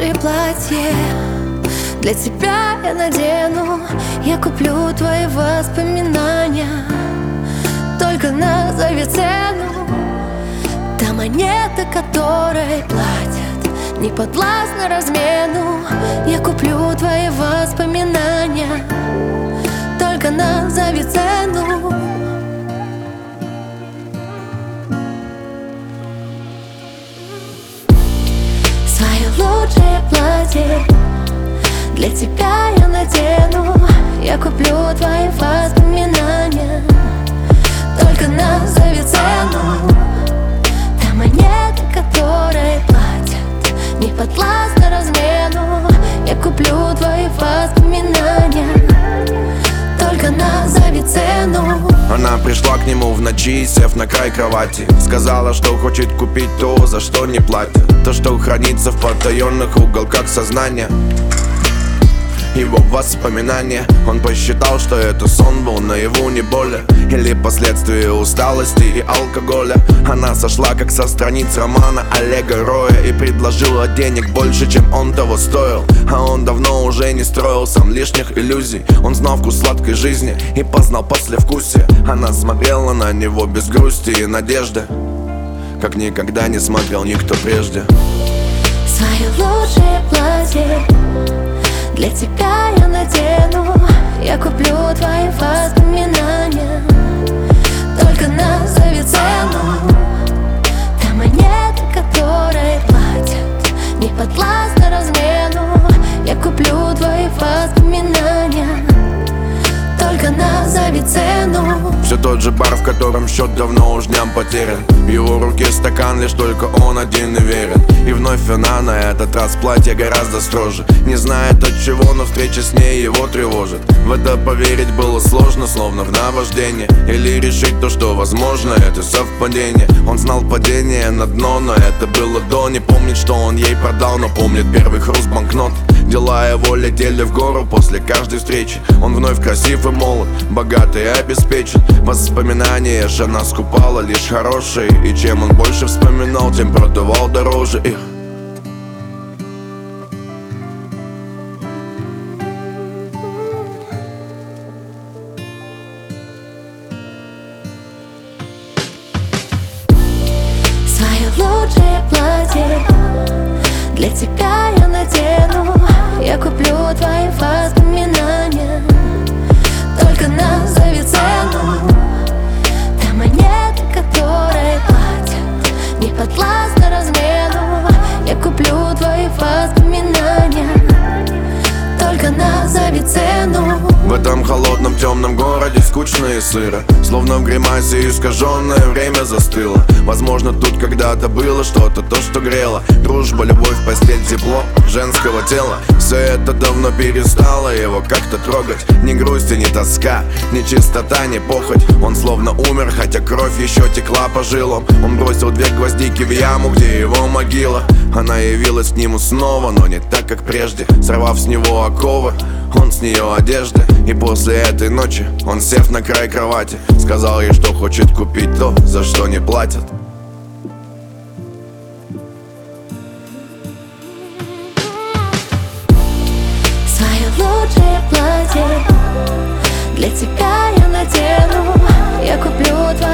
лучшее платье для тебя я надену. Я куплю твои воспоминания, только назови цену. Та монета, которой платят, не подвластна размену. Я куплю твои воспоминания, только назови цену. Свое лучшее платье для тебя я надену. Я куплю твои воспоминания, только назови цену. Та монета, которой платят, не подвластна размену. Я куплю твои воспоминания, только назови цену. Она пришла к нему в ночи, сев на край кровати. Сказала, что хочет купить то, за что не платят. То, что хранится в потаенных уголках сознания, его воспоминания. Он посчитал, что это сон был наяву, не более, или последствия усталости и алкоголя. Она сошла как со страниц романа Олега Роя и предложила денег больше, чем он того стоил. А он давно уже не строил сам лишних иллюзий. Он знал вкус сладкой жизни и познал послевкусие. Она смотрела на него без грусти и надежды, как никогда не смотрел никто прежде. Свое лучшее платье для тебя я надену. Я куплю твои воспоминания, только назови цену. Та монета, которой платят, не подвластна размену. Я куплю твои воспоминания, только назови цену. Все тот же бар, в котором счет давно уж дням потерян. В его руке стакан, лишь только он один и верен. И вновь она, на этот раз платье гораздо строже. Не знает от чего, но встреча с ней его тревожит. В это поверить было сложно, словно в наваждение. Или решить то, что возможно, это совпадение. Он знал падение на дно, но это было до. Не помнит, что он ей продал, но помнит первый хруст банкнот. Дела его летели в гору после каждой встречи. Он вновь красив и молод, богат и обеспечен. Воспоминания же она скупала лишь хорошие. И чем он больше вспоминал, тем продавал дороже их. Свое лучшее платье для тебя я надену. Я куплю твои воспоминания, только назови цену. Та монета, которой платят, не подвластна размену. Я куплю твои воспоминания, только назови цену. В этом холодном темном городе скучно и сыро, словно в гримасе искаженное время застыло. Возможно, тут когда-то было что-то, то, что грело. Дружба, любовь, постель, тепло женского тела. Все это давно перестало его как-то трогать. Ни грусть и ни тоска, ни чистота, ни похоть. Он словно умер, хотя кровь еще текла по жилам. Он бросил 2 гвоздики в яму, где его могила. Она явилась к нему снова, но не так, как прежде. Сорвав с него оковы, он с нее одежды. И после этой ночи он, сев на край кровати, сказал ей, что хочет купить то, за что не платят. Свое лучшее платье для тебя я надену. Я куплю твои